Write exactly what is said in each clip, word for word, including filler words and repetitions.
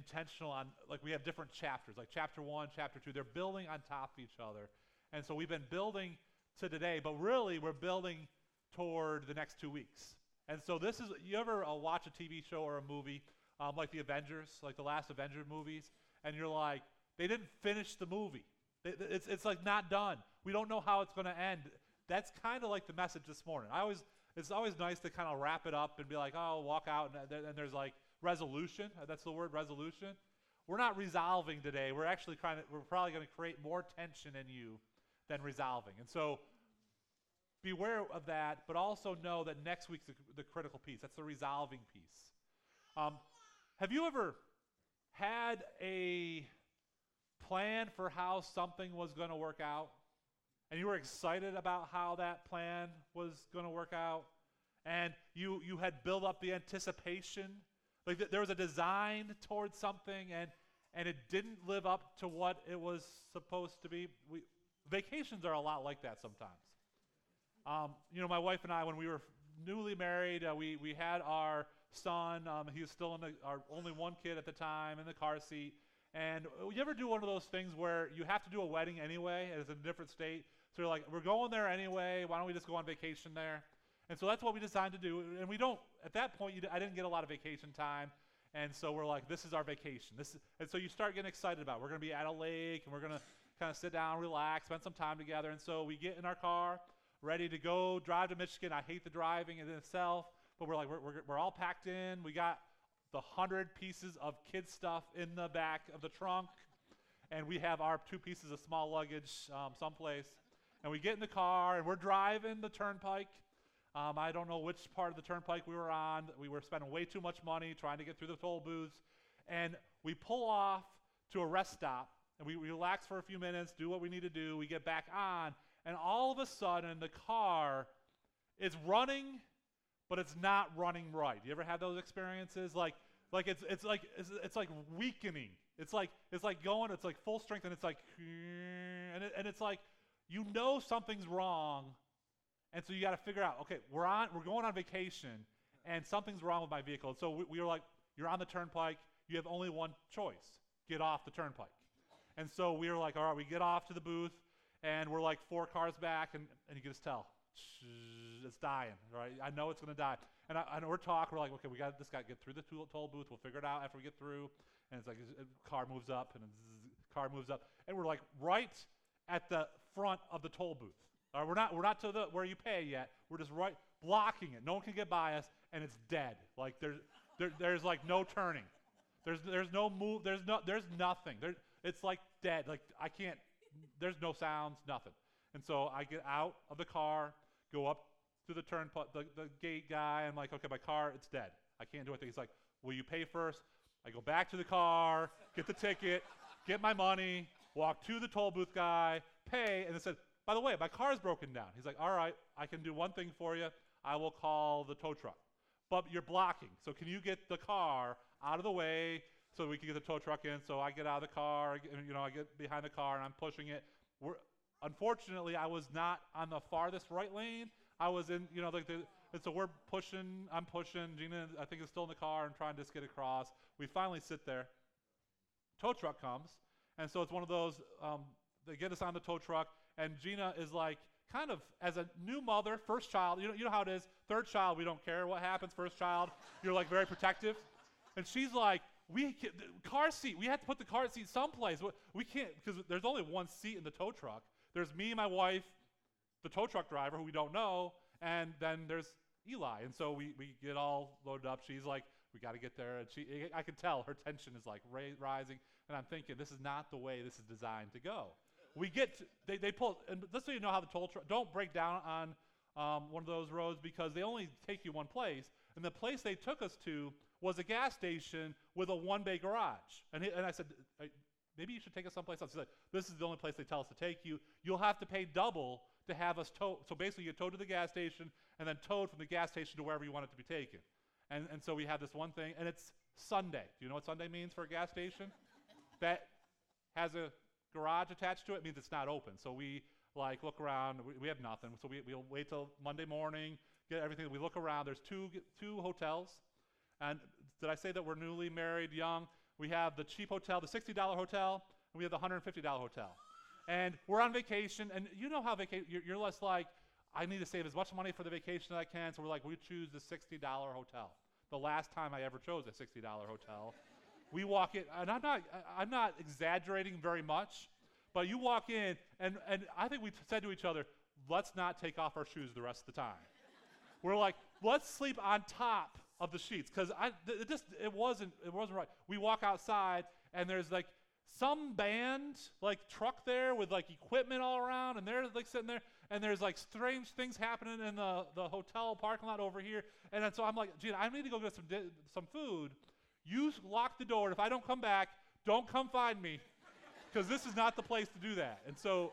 intentional on, like we have different chapters, like chapter one, chapter two, they're building on top of each other. And so we've been building to today, but really we're building toward the next two weeks. And so this is, you ever uh, watch a T V show or a movie, um, like the Avengers, like the last Avenger movies, and you're like, they didn't finish the movie. They, it's, it's like not done. We don't know how it's going to end. That's kind of like the message this morning. I always, it's always nice to kind of wrap it up and be like, oh, walk out, and, and there's like resolution. That's the word, resolution. We're not resolving today. We're actually trying to, we're probably going to create more tension in you than resolving. And so beware of that, but also know that next week's the, the critical piece. That's the resolving piece. Um, have you ever had a plan for how something was going to work out? And you were excited about how that plan was going to work out? And you, you had built up the anticipation? Like th- there was a design towards something, and, and it didn't live up to what it was supposed to be? We, vacations are a lot like that sometimes. Um, you know, my wife and I, when we were newly married, uh, we, we had our son. Um, he was still in the, our only one kid at the time in the car seat. And you ever do one of those things where you have to do a wedding anyway, and it's in a different state? So you're like, we're going there anyway. Why don't we just go on vacation there? And so that's what we decided to do. And we don't, at that point, you d- I didn't get a lot of vacation time. And so we're like, this is our vacation. This is, and so you start getting excited about it. We're going to be at a lake, and we're going to kind of sit down, relax, spend some time together. And so we get in our car, ready to go drive to Michigan. I hate the driving in itself, but we're like, we're, we're, we're all packed in. We got the hundred pieces of kid stuff in the back of the trunk, and we have our two pieces of small luggage um, someplace. And we get in the car, and we're driving the turnpike. Um, I don't know which part of the turnpike we were on. We were spending way too much money trying to get through the toll booths. And we pull off to a rest stop, and we, we relax for a few minutes, do what we need to do. We get back on, and all of a sudden, the car is running, but it's not running right. You ever had those experiences? Like, like it's it's like it's, it's like weakening. It's like it's like going. It's like full strength, and it's like, and it, and it's like, you know something's wrong, and so you got to figure out. Okay, we're on. We're going on vacation, and something's wrong with my vehicle. And so we, we were like, you're on the turnpike. You have only one choice: get off the turnpike. And so we were like, all right, we get off to the booth, and we're like four cars back, and, and you can just tell. It's dying, right? I know it's going to die. And, I, and we're talking, we're like, okay, we got this guy, get through the toll, toll booth, we'll figure it out after we get through. And it's like, a car moves up, and a car moves up. And we're like right at the front of the toll booth. All right, we're not, we're not to the where you pay yet. We're just right, blocking it. No one can get by us, and it's dead. Like there's, there, there's like no turning. There's, there's no move, there's no, there's nothing. There, it's like dead. Like I can't, there's no sounds, nothing. And so I get out of the car, go up to the turnpike, the, the gate guy. I'm like, okay, my car, it's dead. I can't do anything. He's like, will you pay first? I go back to the car, get the ticket, get my money, walk to the toll booth guy, pay, and it said, by the way, my car's broken down. He's like, all right, I can do one thing for you. I will call the tow truck. But you're blocking, so can you get the car out of the way so we can get the tow truck in? So I get out of the car, I get, you know, I get behind the car, and I'm pushing it. We're, unfortunately, I was not on the farthest right lane. I was in, you know, like the, and so we're pushing, I'm pushing. Gina, I think, is still in the car and trying to just get across. We finally sit there. Tow truck comes, and so it's one of those, um, they get us on the tow truck, and Gina is like, kind of, as a new mother, first child, you know, you know how it is, third child, we don't care what happens, first child, you're like very protective. And she's like, we can, the car seat, we have to put the car seat someplace. We can't, because there's only one seat in the tow truck. There's me, my wife, the tow truck driver, who we don't know, and then there's Eli. And so we, we get all loaded up. She's like, we got to get there. And she, I can tell her tension is like ra- rising. And I'm thinking, this is not the way this is designed to go. We get, to, they, they pull, and just so you know how the toll truck, don't break down on um, one of those roads, because they only take you one place. And the place they took us to was a gas station with a one-bay garage. And, he, and I said, maybe you should take us someplace else. He's like, this is the only place they tell us to take you. You'll have to pay double to have us towed. So basically you get towed to the gas station and then towed from the gas station to wherever you want it to be taken. And, and so we have this one thing, and it's Sunday. Do you know what Sunday means for a gas station? That has a garage attached to it, means it's not open. So we like look around, we, we have nothing. So we, we'll wait till Monday morning, get everything. We look around, there's two, two hotels. And did I say that we're newly married, young? We have the cheap hotel, the sixty dollar hotel, and we have the one hundred fifty dollar hotel. And we're on vacation, and you know how vacation, you're, you're less like, I need to save as much money for the vacation as I can, so we're like, we choose the sixty dollar hotel. The last time I ever chose a sixty dollar hotel. We walk in, and I'm not, I'm not exaggerating very much, but you walk in, and, and I think we said to each other, let's not take off our shoes the rest of the time. We're like, let's sleep on top of the sheets, because I, th- it just, it wasn't, it wasn't right. We walk outside, and there's like some band, like truck there with like equipment all around, and they're like sitting there, and there's like strange things happening in the, the hotel parking lot over here, and then so I'm like, Gina, I need to go get some di- some food. You lock the door, and if I don't come back, don't come find me, because this is not the place to do that. And so,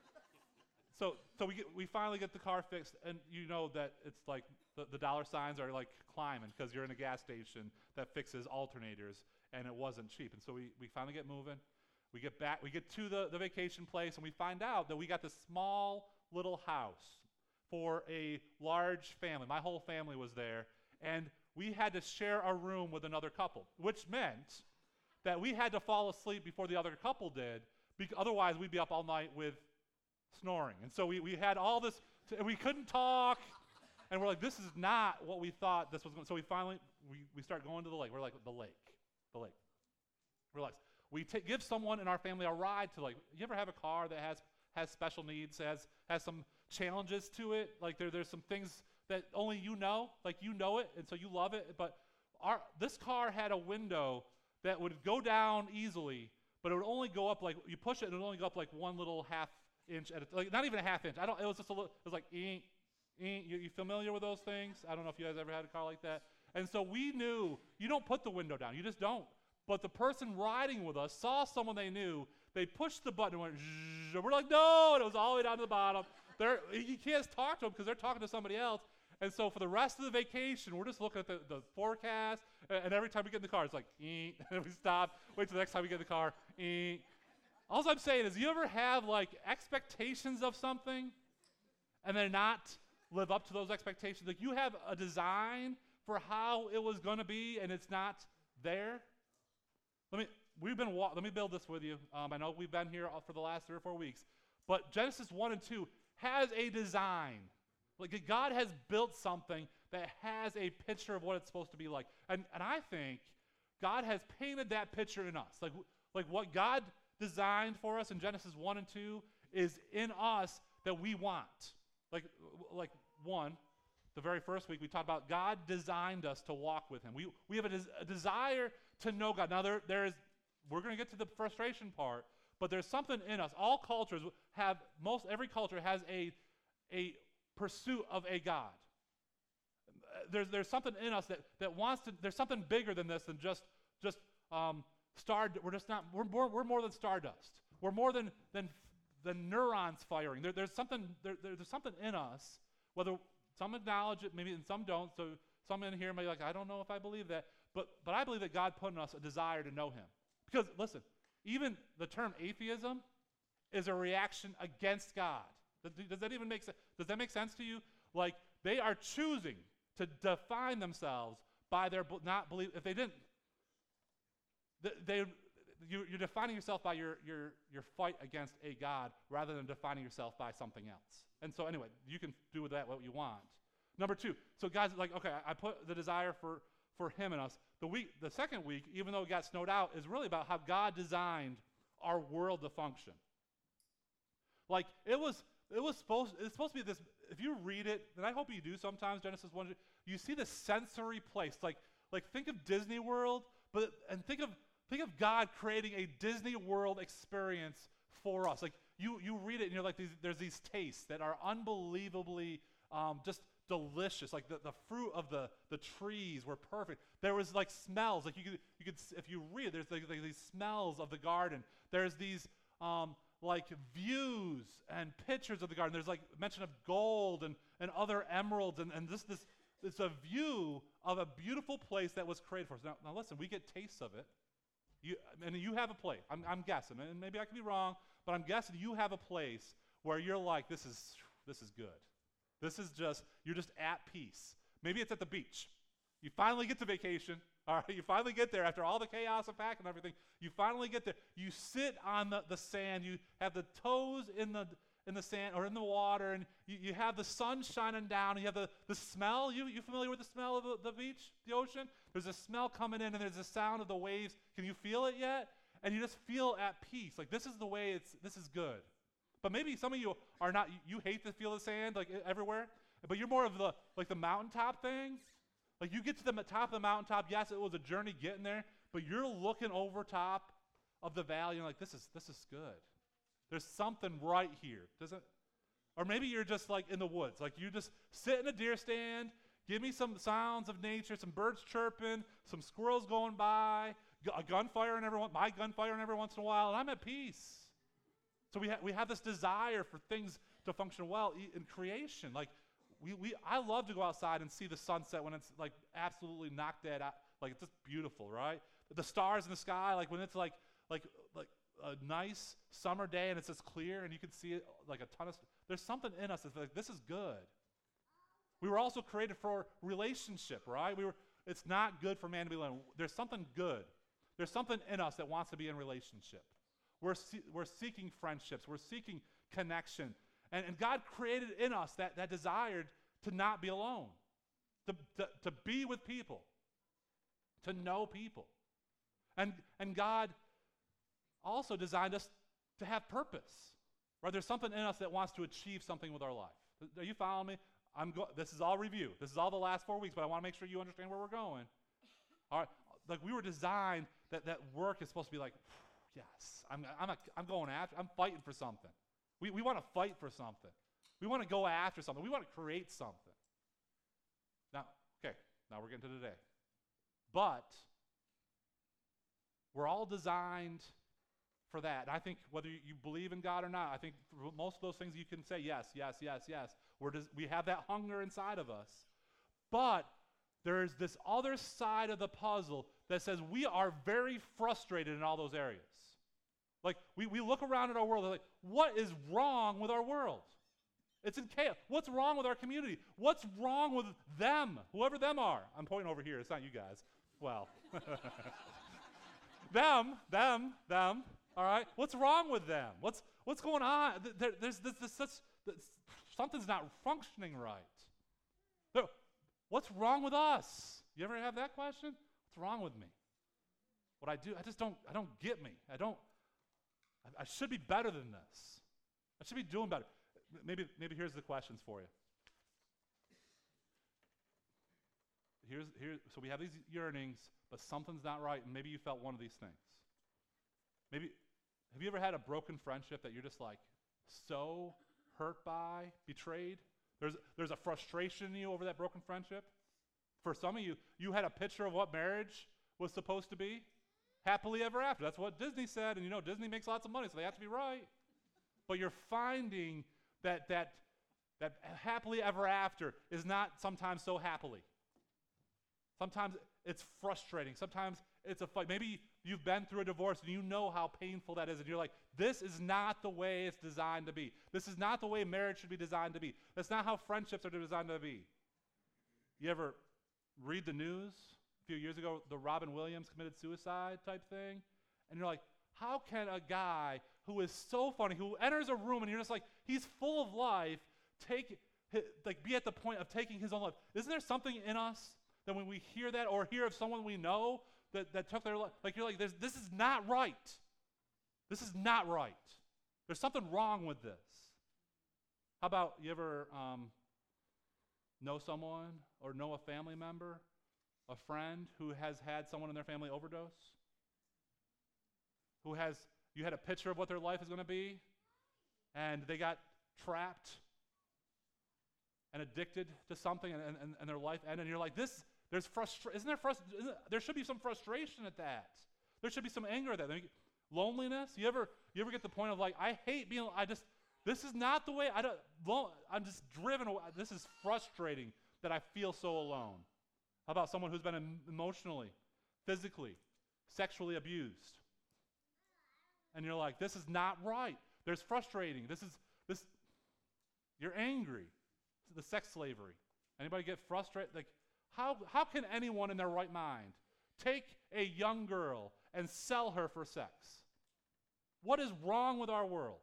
so, so we get, we finally get the car fixed, and you know that it's like the, the dollar signs are like climbing because you're in a gas station that fixes alternators, and it wasn't cheap. And so we, we finally get moving. We get back, we get to the, the vacation place, and we find out that we got this small little house for a large family. My whole family was there, and we had to share a room with another couple, which meant that we had to fall asleep before the other couple did, because otherwise we'd be up all night with snoring. And so we, we had all this, t- and we couldn't talk, and we're like, this is not what we thought this was going to. So we finally, we, we start going to the lake. We're like, the lake, the lake. Relax. We t- give someone in our family a ride to, like, you ever have a car that has has special needs, has has some challenges to it? Like there there's some things that only you know, like you know it, and so you love it. But our this car had a window that would go down easily, but it would only go up like you push it, and it would only go up like one little half inch at a, like not even a half inch. I don't. It was just a little. It was like eek, eek. You, you familiar with those things? I don't know if you guys ever had a car like that. And so we knew you don't put the window down. You just don't. But the person riding with us saw someone they knew. They pushed the button and went, zzz, and we're like, no, and it was all the way down to the bottom. They're, you can't talk to them because they're talking to somebody else. And so for the rest of the vacation, we're just looking at the, the forecast, and, and every time we get in the car, it's like, eek, and we stop, wait till the next time we get in the car, eek. All I'm saying is, you ever have like expectations of something and then not live up to those expectations? Like you have a design for how it was going to be, and it's not there? Let me, we've been, wa- let me build this with you. Um, I know we've been here for the last three or four weeks, but Genesis one and two has a design. Like God has built something that has a picture of what it's supposed to be like. And, and I think God has painted that picture in us. Like, like what God designed for us in Genesis one and two is in us that we want. Like, like one, the very first week we talked about God designed us to walk with him. We, we have a, des- a desire to know God. Now there, there is, we're going to get to the frustration part, but there's something in us. All cultures have, most every culture has a, a pursuit of a God. There's, there's something in us that, that wants to, there's something bigger than this than just, just um, star, we're just not, we're more, we're more than stardust. We're more than, than, than neurons firing. There, there's something, there, there's something in us, whether some acknowledge it, maybe and some don't, so some in here may be like, I don't know if I believe that, but, but I believe that God put in us a desire to know him. Because, listen, even the term atheism is a reaction against God. Does, does that even make sense? Does that make sense to you? Like, they are choosing to define themselves by their not belief. If they didn't, they, they you, you're defining yourself by your, your, your fight against a God rather than defining yourself by something else. And so anyway, you can do with that what you want. Number two, so God's like, okay, I put the desire for, for him in us. The week, the second week, even though it got snowed out, is really about how God designed our world to function. Like, it was, it was supposed, it's supposed to be this, if you read it, and I hope you do sometimes, Genesis one, you see the sensory place. Like, like think of Disney World, but, and think of, think of God creating a Disney World experience for us. Like, you, you read it, and you're like, these, there's these tastes that are unbelievably um, just delicious. Like, the, the fruit of the, the trees were perfect. There was, like, smells. Like, you could, you could if you read it, there's, like, like these smells of the garden. There's these, um, like, views and pictures of the garden. There's, like, mention of gold and, and other emeralds, and, and this, this, it's a view of a beautiful place that was created for us. Now, now listen, we get tastes of it. You, and you have a place. I'm, I'm guessing, and maybe I could be wrong, but I'm guessing you have a place where you're like, this is, this is good. This is just, you're just at peace. Maybe it's at the beach. You finally get to vacation. All right, you finally get there after all the chaos of packing and everything. You finally get there. You sit on the, the sand. You have the toes in the in the sand or in the water, and you, you have the sun shining down. And you have the, the smell. You you familiar with the smell of the, the beach, the ocean? There's a smell coming in, and there's a sound of the waves. Can you feel it yet? And you just feel at peace. Like this is the way it's. This is good. But maybe some of you are not. You, you hate to feel the sand like everywhere. But you're more of the like the mountaintop thing. Like you get to the top of the mountaintop, yes, it was a journey getting there, but you're looking over top of the valley and like, this is this is good. There's something right here. Doesn't or maybe you're just like in the woods. Like you just sit in a deer stand, give me some sounds of nature, some birds chirping, some squirrels going by, a gunfire and every one, my gunfire and every once in a while, and I'm at peace. So we ha- we have this desire for things to function well in creation. Like We, we, I love to go outside and see the sunset when it's like absolutely knocked dead out. Like it's just beautiful, right? The stars in the sky, like when it's like like like a nice summer day and it's just clear and you can see it like a ton of. St- There's something in us that's like this is good. We were also created for relationship, right? We were. It's not good for man to be alone. There's something good. There's something in us that wants to be in relationship. We're see, we're seeking friendships. We're seeking connection. And, and God created in us that, that desire to not be alone, to, to, to be with people, to know people. And, and God also designed us to have purpose. Right? There's something in us that wants to achieve something with our life. Are you following me? I'm go- this is all review. This is all the last four weeks, but I want to make sure you understand where we're going. All right, like we were designed that, that work is supposed to be like, yes, I'm, I'm, a, I'm going after, I'm fighting for something. We, we want to fight for something. We want to go after something. We want to create something. Now, okay, now we're getting to today. But we're all designed for that. And I think whether you believe in God or not, I think for most of those things you can say yes, yes, yes, yes. We're des- we have that hunger inside of us. But there's this other side of the puzzle that says we are very frustrated in all those areas. Like, we, we look around at our world and like, what is wrong with our world? It's in chaos. What's wrong with our community? What's wrong with them, whoever them are? I'm pointing over here. It's not you guys. Well, them, them, them, all right? What's wrong with them? What's what's going on? There, there's this, this such, this, something's not functioning right. There, what's wrong with us? You ever have that question? What's wrong with me? What I do, I just don't, I don't get me. I don't, I should be better than this. I should be doing better. Maybe, maybe here's the questions for you. Here's, here, so we have these yearnings, but something's not right, and maybe you felt one of these things. Maybe, have you ever had a broken friendship that you're just like so hurt by, betrayed? There's, there's a frustration in you over that broken friendship. For some of you, you had a picture of what marriage was supposed to be. Happily ever after. That's what Disney said, and you know Disney makes lots of money, so they have to be right. But you're finding that that that happily ever after is not sometimes so happily. Sometimes it's frustrating. Sometimes it's a fight. Maybe you've been through a divorce and you know how painful that is, and you're like, this is not the way it's designed to be. This is not the way marriage should be designed to be. That's not how friendships are designed to be. You ever read the news? A few years ago, the Robin Williams committed suicide type thing, and you're like, how can a guy who is so funny, who enters a room and you're just like, he's full of life, take like be at the point of taking his own life? Isn't there something in us that when we hear that or hear of someone we know that, that took their life, like you're like, this is not right. This is not right. There's something wrong with this. How about you ever um, know someone or know a family member, a friend who has had someone in their family overdose? Who has, you had a picture of what their life is going to be, and they got trapped and addicted to something, and, and, and their life ended, and you're like, this, there's frustration, isn't there frustration? There should be some frustration at that. There should be some anger at that. Loneliness, you ever, you ever get the point of like, I hate being, I just, this is not the way, I don't, lo- I'm just driven away. This is frustrating that I feel so alone. How about someone who's been em- emotionally, physically, sexually abused? And you're like, this is not right. There's frustrating. This is, this, you're angry. The sex slavery. Anybody get frustrated? Like, How, how can anyone in their right mind take a young girl and sell her for sex? What is wrong with our world?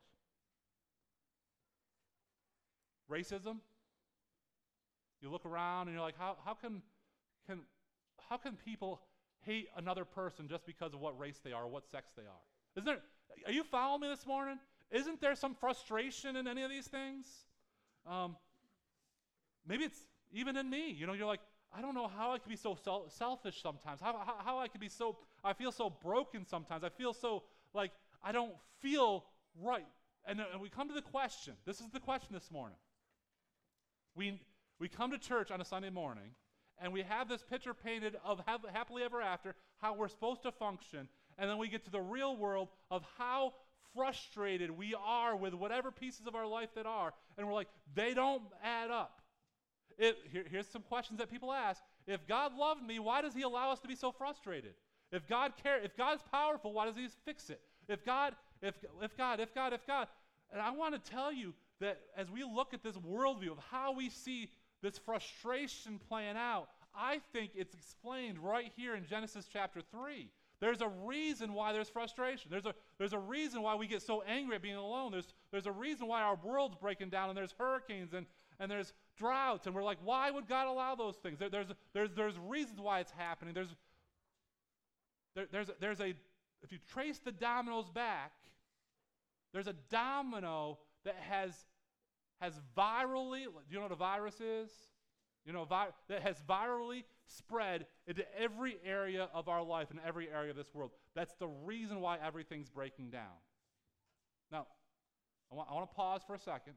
Racism? You look around and you're like, how, how can, can, how can people hate another person just because of what race they are or what sex they are? Isn't there, are you following me this morning? Isn't there some frustration in any of these things? Um, maybe it's even in me. You know, you're like, I don't know how I can be so sel- selfish sometimes. How, how, how I can be so, I feel so broken sometimes. I feel so like I don't feel right. And, uh, and we come to the question. This is the question this morning. We, we come to church on a Sunday morning, and we have this picture painted of hap- happily ever after, how we're supposed to function, and then we get to the real world of how frustrated we are with whatever pieces of our life that are, and we're like, they don't add up. It, here, here's some questions that people ask. If God loved me, why does he allow us to be so frustrated? If God care, if God's powerful, why does he fix it? If God, if, if God, if God, if God. And I want to tell you that as we look at this worldview of how we see this frustration playing out, I think it's explained right here in Genesis chapter three. There's a reason why there's frustration. There's a, there's a reason why we get so angry at being alone. There's, there's a reason why our world's breaking down, and there's hurricanes, and, and there's droughts, and we're like, why would God allow those things? There, there's, there's, there's reasons why it's happening. There's, there, there's, there's a, if you trace the dominoes back, there's a domino that has, has virally, do you know what a virus is? You know, vi- that has virally spread into every area of our life and every area of this world. That's the reason why everything's breaking down. Now, I want, I want to pause for a second,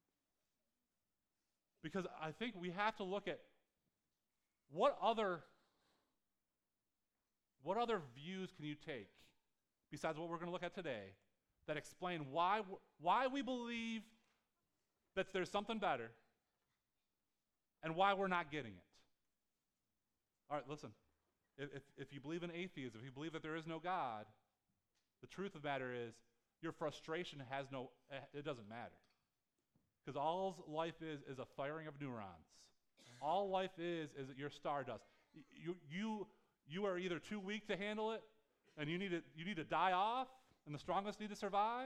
because I think we have to look at what other, what other views can you take, besides what we're going to look at today, that explain why, why we believe that there's something better, and why we're not getting it. All right, listen. If, if, if you believe in atheism, if you believe that there is no God, the truth of the matter is your frustration has no, it doesn't matter. Because all life is is a firing of neurons. All life is is your stardust. You, you, you are either too weak to handle it, and you need to, you need to die off, and the strongest need to survive,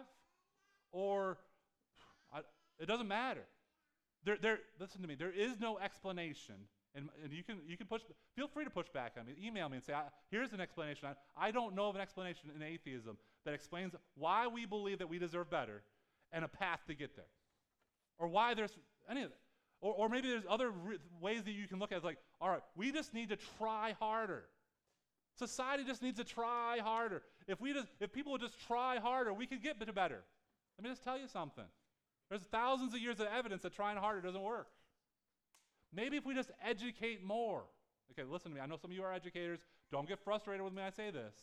or I, it doesn't matter. There, there, listen to me. There is no explanation, and, and you can you can push. Feel free to push back on me. Email me and say, I, "Here's an explanation." I, I don't know of an explanation in atheism that explains why we believe that we deserve better, and a path to get there, or why there's any of it, or or maybe there's other re- ways that you can look at it. Like, all right, we just need to try harder. Society just needs to try harder. If we just, if people would just try harder, we could get better. Let me just tell you something. There's thousands of years of evidence that trying harder doesn't work. Maybe if we just educate more. Okay, listen to me. I know some of you are educators. Don't get frustrated with me when I say this.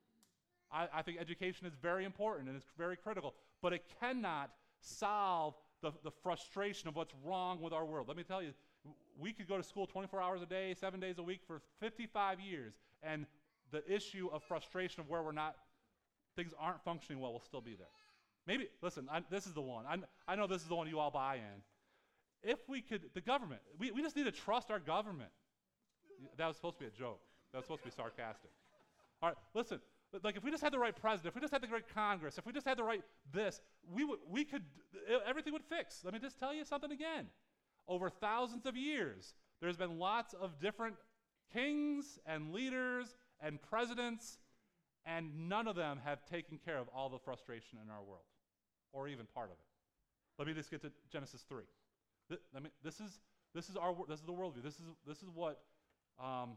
I, I think education is very important and it's very critical, but it cannot solve the, the frustration of what's wrong with our world. Let me tell you, we could go to school twenty-four hours a day, seven days a week for fifty-five years, and the issue of frustration of where we're not, things aren't functioning well will still be there. Maybe, listen, I, this is the one. I, I know this is the one you all buy in. If we could, the government, we, we just need to trust our government. That was supposed to be a joke. That was supposed to be sarcastic. All right, listen, like if we just had the right president, if we just had the right Congress, if we just had the right this, we, w- we could, everything would fix. Let me just tell you something again. Over thousands of years, there's been lots of different kings and leaders and presidents, and none of them have taken care of all the frustration in our world, or even part of it. Let me just get to Genesis three. Th- let me, this is this is our this is the worldview. This is this is what um,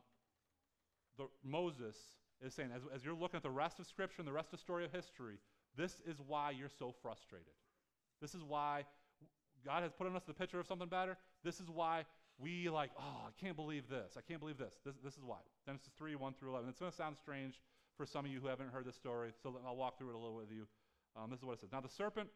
the Moses is saying. As, as you're looking at the rest of Scripture and the rest of the story of history, this is why you're so frustrated. This is why God has put in us the picture of something better. This is why we like, oh, I can't believe this. I can't believe this. This, this is why. Genesis three, one through eleven. It's going to sound strange for some of you who haven't heard this story, so I'll walk through it a little with you. Um, this is what it says. Now the serpent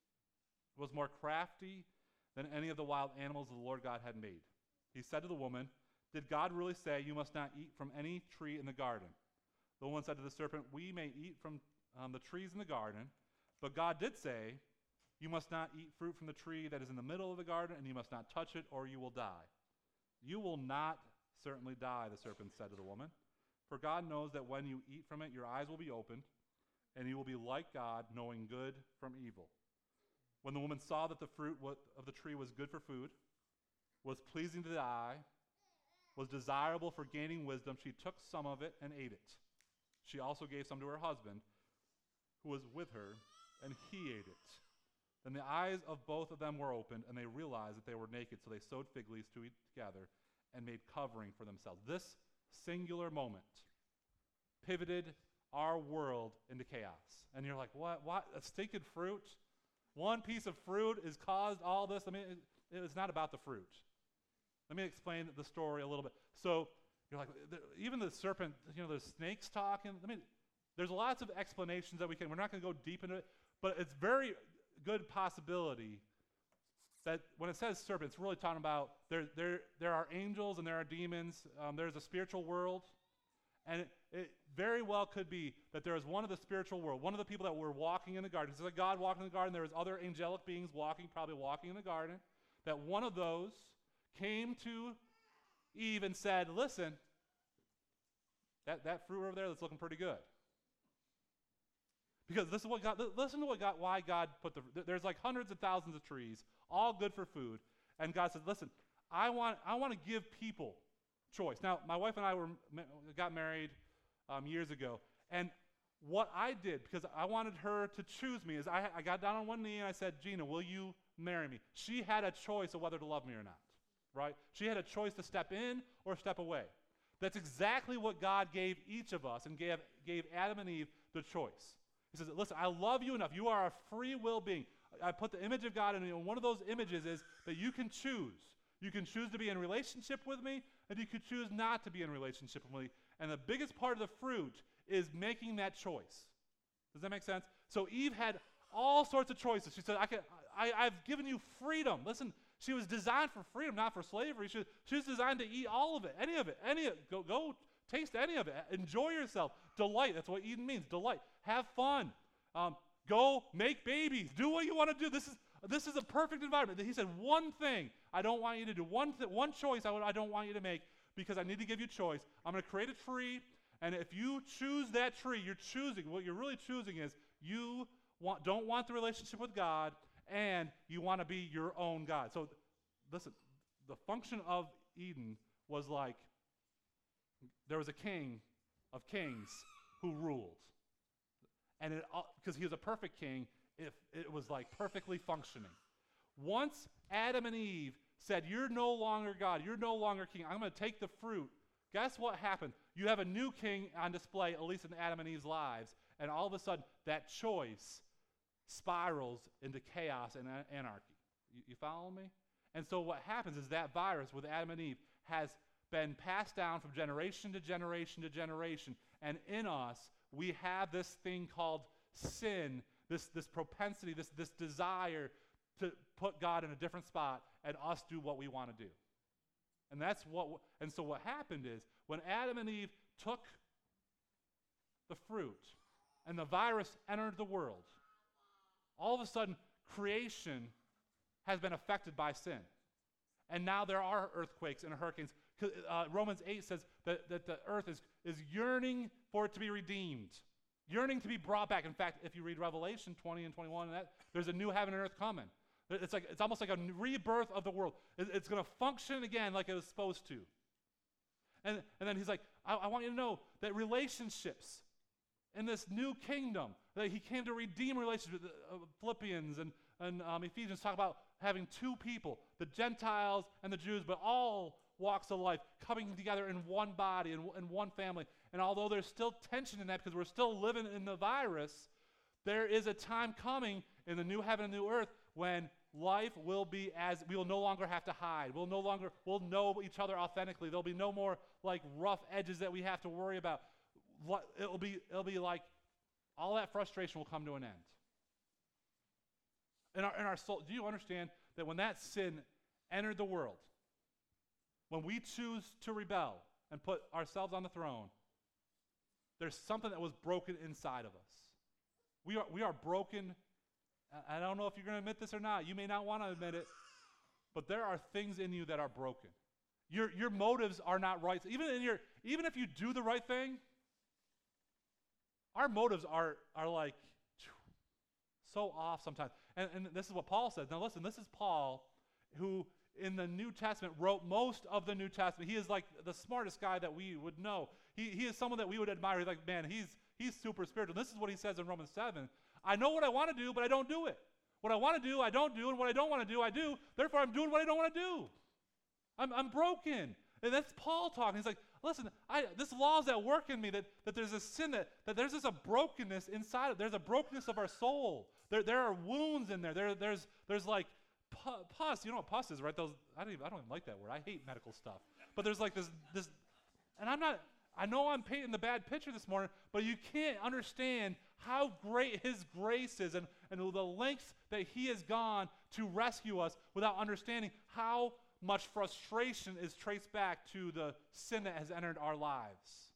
was more crafty than any of the wild animals the Lord God had made. He said to the woman, "Did God really say you must not eat from any tree in the garden?" The woman said to the serpent, "We may eat from um, the trees in the garden, but God did say, you must not eat fruit from the tree that is in the middle of the garden, and you must not touch it, or you will die. You will not Certainly die, the serpent said to the woman. For God knows that when you eat from it, your eyes will be opened, and you will be like God, knowing good from evil. When the woman saw that the fruit of the tree was good for food, was pleasing to the eye, was desirable for gaining wisdom, she took some of it and ate it. She also gave some to her husband, who was with her, and he ate it. Then the eyes of both of them were opened, and they realized that they were naked, so they sewed fig leaves to each together and made covering for themselves. This singular moment pivoted our world into chaos. And you're like, what? What? A stinking fruit? One piece of fruit has caused all this? I mean, it, it's not about the fruit. Let me explain the story a little bit. So you're like, the, even the serpent, you know, there's snakes talking. I mean, there's lots of explanations that we can. We're not going to go deep into it, but it's very good possibility that when it says serpent, it's really talking about there, there, there are angels and there are demons. Um, there's a spiritual world. And it, it very well could be that there is one of the spiritual world, one of the people that were walking in the garden. It's like God walking in the garden. There was other angelic beings walking, probably walking in the garden. That one of those came to Eve and said, listen, that, that fruit over there that's looking pretty good. Because this is what God, listen to what God, why God put the, there's like hundreds of thousands of trees, all good for food. And God said, listen, I want, I want to give people choice. Now, my wife and I were got married um, years ago, and what I did, because I wanted her to choose me, is I, I got down on one knee and I said, Gina, will you marry me? She had a choice of whether to love me or not, right? She had a choice to step in or step away. That's exactly what God gave each of us and gave, gave Adam and Eve the choice. He says, listen, I love you enough. You are a free will being. I put the image of God in you, and one of those images is that you can choose. You can choose to be in relationship with me, and you can choose not to be in relationship with me. And the biggest part of the fruit is making that choice. Does that make sense? So Eve had all sorts of choices. She said, I can, I, I've given you freedom. Listen, she was designed for freedom, not for slavery. She, she was designed to eat all of it, any of it, any of it. Go, go taste any of it. Enjoy yourself. Delight. That's what Eden means, delight. Have fun. Um, go make babies. Do what you want to do. This is this is a perfect environment. He said, one thing I don't want you to do, one, th- one choice I, w- I don't want you to make, because I need to give you choice. I'm going to create a tree, and if you choose that tree, you're choosing, what you're really choosing is you want, don't want the relationship with God, and you want to be your own God. So listen, the function of Eden was like there was a king of kings who ruled. And because he was a perfect king, if it was like perfectly functioning. Once Adam and Eve said, you're no longer God, you're no longer king, I'm going to take the fruit, guess what happened? You have a new king on display, at least in Adam and Eve's lives, and all of a sudden that choice spirals into chaos and a- anarchy. You, you follow me? And so what happens is that virus with Adam and Eve has been passed down from generation to generation to generation, and in us we have this thing called sin, this, this propensity, this, this desire to put God in a different spot and us do what we want to do. And that's what, and so what happened is when Adam and Eve took the fruit and the virus entered the world, all of a sudden creation has been affected by sin. And now there are earthquakes and hurricanes. Uh, Romans eight says that, that the earth is, is yearning for it to be redeemed, yearning to be brought back. In fact, if you read Revelation twenty and twenty-one, that, there's a new heaven and earth coming. It's like it's almost like a rebirth of the world. It, it's going to function again like it was supposed to. And, and then he's like, I, I want you to know that relationships in this new kingdom, that he came to redeem relationships. Uh, Philippians and, and um, Ephesians talk about having two people, the Gentiles and the Jews, but all walks of life coming together in one body and in, in one family. And although there's still tension in that because we're still living in the virus, there is a time coming in the new heaven and new earth when life will be as, we will no longer have to hide. We'll no longer, we'll know each other authentically. There'll be no more like rough edges that we have to worry about. It'll be, it'll be like all that frustration will come to an end. In our, in our soul, do you understand that when that sin entered the world, when we choose to rebel and put ourselves on the throne, there's something that was broken inside of us. We are, we are broken. I don't know if you're going to admit this or not. You may not want to admit it, but there are things in you that are broken. your your motives are not right. So even in your even if you do the right thing, our motives are are like so off sometimes. And, and this is what Paul says. Now listen, this is Paul, who in the New Testament wrote most of the New Testament. He is like the smartest guy that we would know. He he is someone that we would admire. He's like, man, he's he's super spiritual. This is what he says in Romans seven. I know what I want to do, but I don't do it. What I want to do, I don't do, and what I don't want to do, I do. Therefore, I'm doing what I don't want to do. I'm I'm broken. And that's Paul talking. He's like, listen, I, this law is at work in me, that, that there's a sin, that, that there's just a brokenness inside of, there's a brokenness of our soul. There there are wounds in there. There there's there's like pu- pus. You know what pus is, right? Those I don't even, I don't even like that word. I hate medical stuff. But there's like this this, and I'm not. I know I'm painting the bad picture this morning, but you can't understand how great His grace is and, and the lengths that He has gone to rescue us without understanding how much frustration is traced back to the sin that has entered our lives.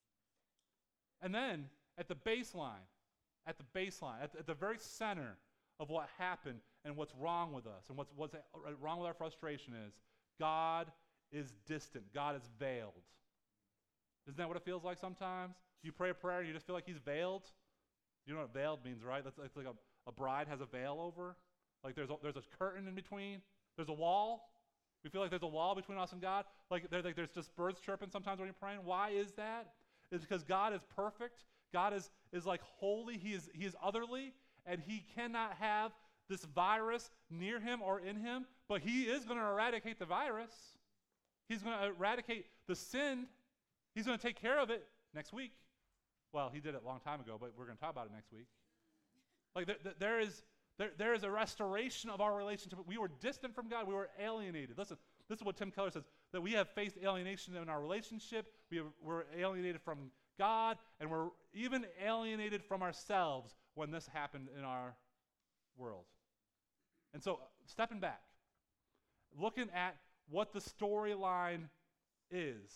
And then at the baseline, at the baseline, at the, at the very center of what happened and what's wrong with us and what's, what's wrong with our frustration is God is distant. God is veiled. Isn't that what it feels like sometimes? You pray a prayer and you just feel like He's veiled. You know what veiled means, right? That's, that's like a, a bride has a veil over. Like there's a, there's a curtain in between. There's a wall. We feel like there's a wall between us and God. Like, there, like there's just birds chirping sometimes when you're praying. Why is that? It's because God is perfect. God is, is like holy. He is, he is otherly, and He cannot have this virus near Him or in Him, but He is going to eradicate the virus. He's going to eradicate the sin. He's going to take care of it next week. Well, He did it a long time ago, but we're going to talk about it next week. Like there, there, there is there, there is a restoration of our relationship. We were distant from God. We were alienated. Listen, this is what Tim Keller says, that we have faced alienation in our relationship. We have, we're alienated from God, and we're even alienated from ourselves when this happened in our world. And so, stepping back, looking at what the storyline is,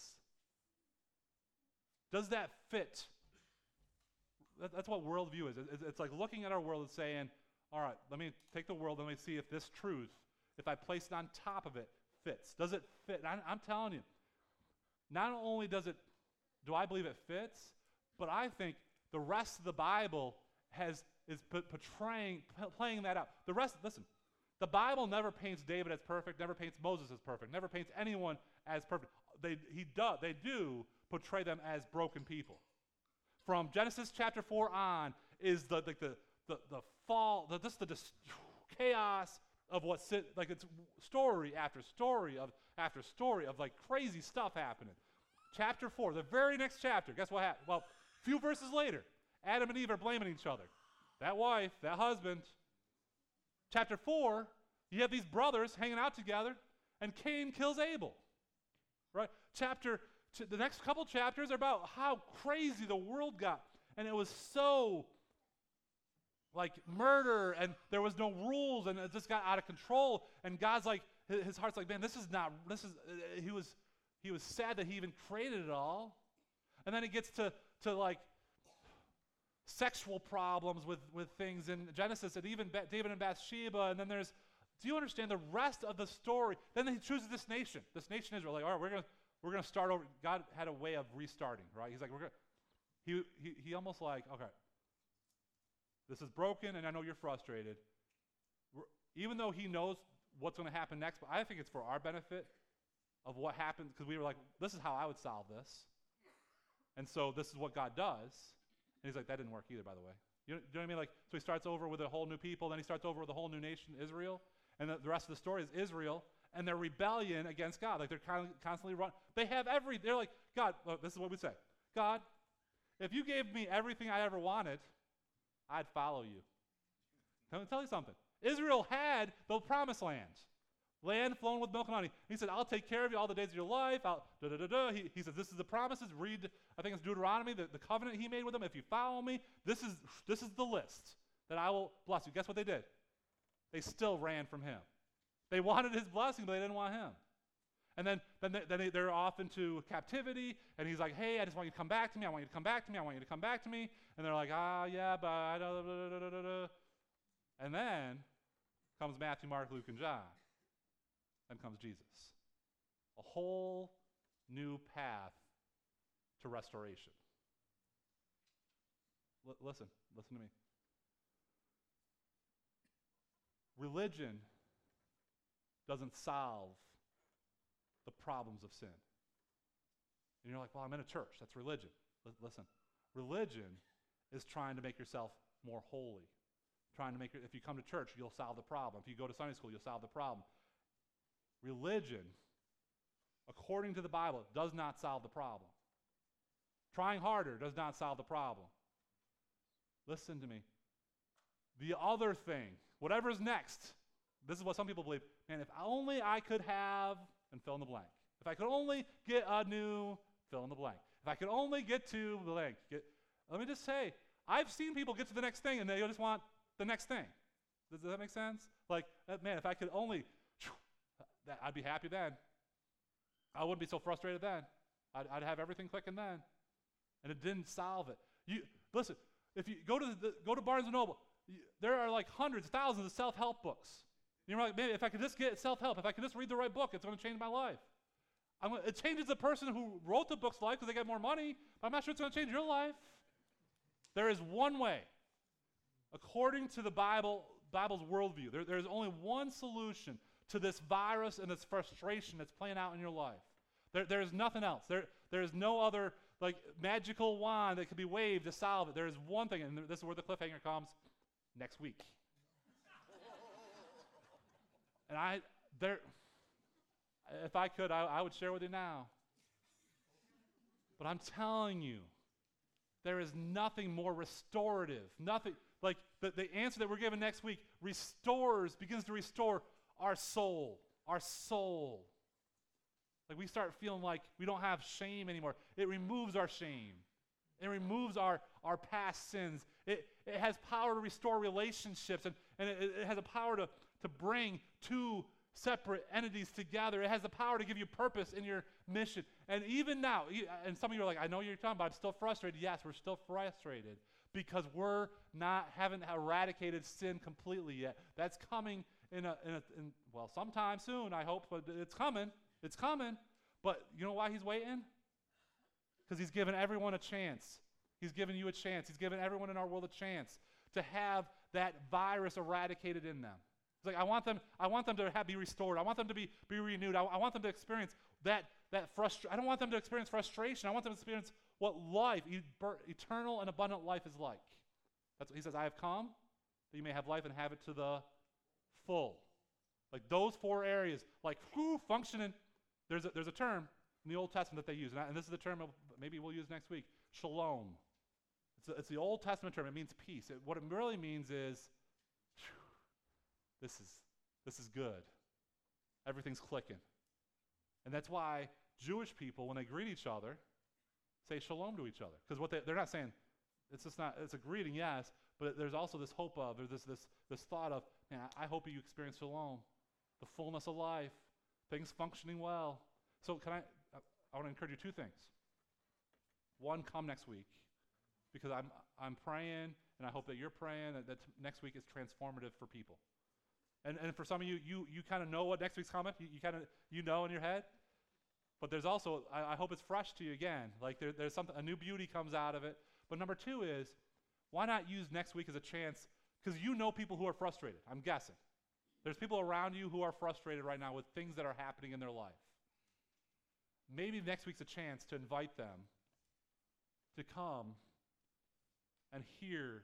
does that fit? That, that's what worldview is. It's, it's like looking at our world and saying, all right, let me take the world and let me see if this truth, if I place it on top of it, fits. Does it fit? I, I'm telling you, not only does it, do I believe it fits, but I think the rest of the Bible has is p- portraying, p- playing that out. The rest, listen, the Bible never paints David as perfect, never paints Moses as perfect, never paints anyone as perfect. They, he do, they do portray them as broken people. From Genesis chapter four on is the the the the, the fall, the, just the dis- chaos of what sit, like it's story after story of after story of like crazy stuff happening. Chapter four, the very next chapter, guess what happened? Well, a few verses later, Adam and Eve are blaming each other. That wife, that husband. Chapter four, you have these brothers hanging out together, and Cain kills Abel. Right? Chapter, ch- the next couple chapters are about how crazy the world got. And it was so like murder, and there was no rules, and it just got out of control. And God's like, his, his heart's like, man, this is not, this is, uh, he was, he was sad that He even created it all. And then it gets to, to like sexual problems with, with things in Genesis, and even Ba- David and Bathsheba, and then there's, do you understand the rest of the story? Then He chooses this nation, this nation Israel. Like, all right, we're gonna we're gonna start over. God had a way of restarting, right? He's like, we're gonna. He he he almost like, okay, this is broken, and I know you're frustrated. We're, even though He knows what's going to happen next, but I think it's for our benefit of what happened, because we were like, this is how I would solve this, and so this is what God does. And He's like, that didn't work either, by the way. You know, you know what I mean? Like, so He starts over with a whole new people, then He starts over with a whole new nation, Israel. And the, the rest of the story is Israel and their rebellion against God. Like, they're con- constantly run. They have every, they're like, God, look, this is what we say. God, if you gave me everything I ever wanted, I'd follow you. Let me tell you something. Israel had the promised land. Land flowing with milk and honey. He said, I'll take care of you all the days of your life. I'll, da, da, da, da. He, he says, this is the promises. Read, I think it's Deuteronomy, the, the covenant He made with them. If you follow me, this is this is the list that I will bless you. Guess what they did? They still ran from Him. They wanted His blessing, but they didn't want Him. And then, then, they, then they, they're off into captivity, and He's like, hey, I just want you to come back to me. I want you to come back to me. I want you to come back to me. And they're like, ah, yeah, but I don't, da, da, da, da, da. And then comes Matthew, Mark, Luke, and John. Then comes Jesus. a whole new path to restoration. L- listen, listen to me. Religion doesn't solve the problems of sin. And you're like, well, I'm in a church. That's religion. L- listen, religion is trying to make yourself more holy. Trying to make it, if you come to church, you'll solve the problem. If you go to Sunday school, you'll solve the problem. Religion, according to the Bible, does not solve the problem. Trying harder does not solve the problem. Listen to me. The other thing, whatever's next, this is what some people believe, man, if only I could have, and fill in the blank. If I could only get a new, fill in the blank. If I could only get to blank. Get, let me just say, I've seen people get to the next thing and they just want the next thing. Does, does that make sense? Like, uh, man, if I could only, that, I'd be happy then. I wouldn't be so frustrated then. I'd, I'd have everything clicking then. And it didn't solve it. You listen, if you go to the, go to Barnes and Noble, you, there are like hundreds, thousands of self-help books. You're like, man, if I could just get self-help, if I could just read the right book, it's going to change my life. I'm, it changes the person who wrote the book's life because they get more money, but I'm not sure it's going to change your life. There is one way. According to the Bible, Bible's worldview, there, there's only one solution to this virus and this frustration that's playing out in your life. There, there is nothing else. There, there is no other like magical wand that can be waved to solve it. There is one thing, and this is where the cliffhanger comes next week. And I, there, if I could, I, I would share with you now. But I'm telling you, there is nothing more restorative. Nothing like the, the answer that we're given next week restores, begins to restore our soul, our soul. Like we start feeling like we don't have shame anymore. It removes our shame. It removes our, our past sins. It, it has power to restore relationships, and, and it, it has a power to, to bring two separate entities together. It has the power to give you purpose in your mission. And even now, and some of you are like, I know what you're talking about, I'm still frustrated. Yes, we're still frustrated because we're not, haven't eradicated sin completely yet. That's coming in a, in a in, well, sometime soon, I hope, but it's coming. It's coming. But you know why he's waiting? Because he's given everyone a chance. He's given you a chance. He's given everyone in our world a chance to have that virus eradicated in them. It's like I want them, I want them to have, be restored. I want them to be, be renewed. I, I want them to experience that that frustration. I don't want them to experience frustration. I want them to experience what life, e- eternal and abundant life is like. That's what he says. I have come that you may have life and have it to the full. Like those four areas, like whew, functioning. There's a, there's a term in the Old Testament that they use, and, I, and this is the term of, maybe we'll use next week. Shalom. It's, a, it's the Old Testament term. It means peace. It, what it really means is, This is this is good. Everything's clicking. And that's why Jewish people, when they greet each other, say shalom to each other. Because what they, they're not saying, it's just not, it's a greeting, yes, but there's also this hope of, or this this this thought of, man, I hope you experience shalom, the fullness of life, things functioning well. So can I, I want to encourage you two things. One, come next week, because I'm I'm praying, and I hope that you're praying, that, that next week is transformative for people. And and for some of you, you you kind of know what next week's coming. You, you kind of, you know in your head. But there's also, I, I hope it's fresh to you again. Like there, there's something, a new beauty comes out of it. But number two is, why not use next week as a chance? Because you know people who are frustrated, I'm guessing. There's people around you who are frustrated right now with things that are happening in their life. Maybe next week's a chance to invite them to come and hear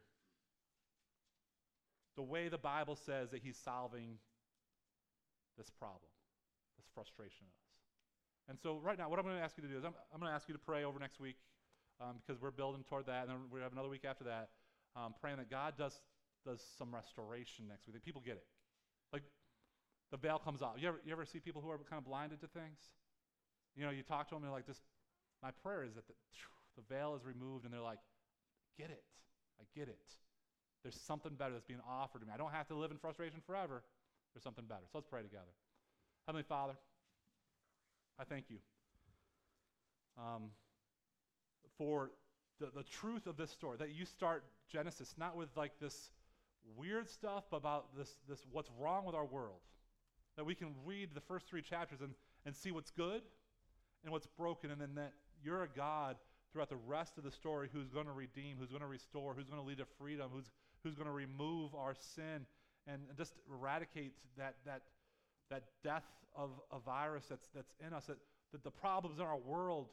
the way the Bible says that he's solving this problem, this frustration in us. And so right now, what I'm going to ask you to do is I'm, I'm going to ask you to pray over next week um, because we're building toward that, and then we have another week after that, um, praying that God does does some restoration next week, that people get it. Like the veil comes off. You ever, you ever see people who are kind of blinded to things? You know, you talk to them, and they're like, "This, my prayer is that the, the veil is removed," and they're like, "Get it. I get it. There's something better that's being offered to me. I don't have to live in frustration forever. There's something better." So let's pray together. Heavenly Father, I thank you um, for the, the truth of this story, that you start Genesis not with like this weird stuff, but about this, this what's wrong with our world. That we can read the first three chapters and, and see what's good and what's broken, and then that you're a God throughout the rest of the story who's going to redeem, who's going to restore, who's going to lead to freedom, who's who's going to remove our sin and, and just eradicate that that that death of a virus that's that's in us, that, that the problems in our world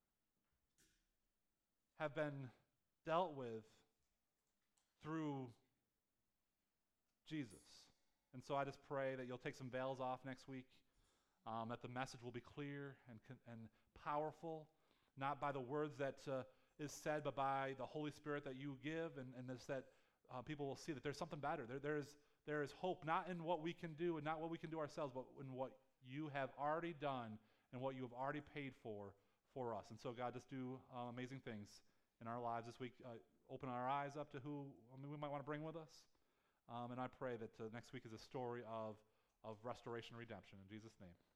have been dealt with through Jesus. And so I just pray that you'll take some veils off next week, um, that the message will be clear and and powerful, not by the words that uh, is said, but by the Holy Spirit that you give, and, and this, that uh, people will see that there's something better. There, there, is, there is hope, not in what we can do and not what we can do ourselves, but in what you have already done and what you have already paid for for us. And so, God, just do uh, amazing things in our lives this week. Uh, open our eyes up to who I mean, we might want to bring with us. Um, and I pray that uh, next week is a story of, of restoration and redemption. In Jesus' name.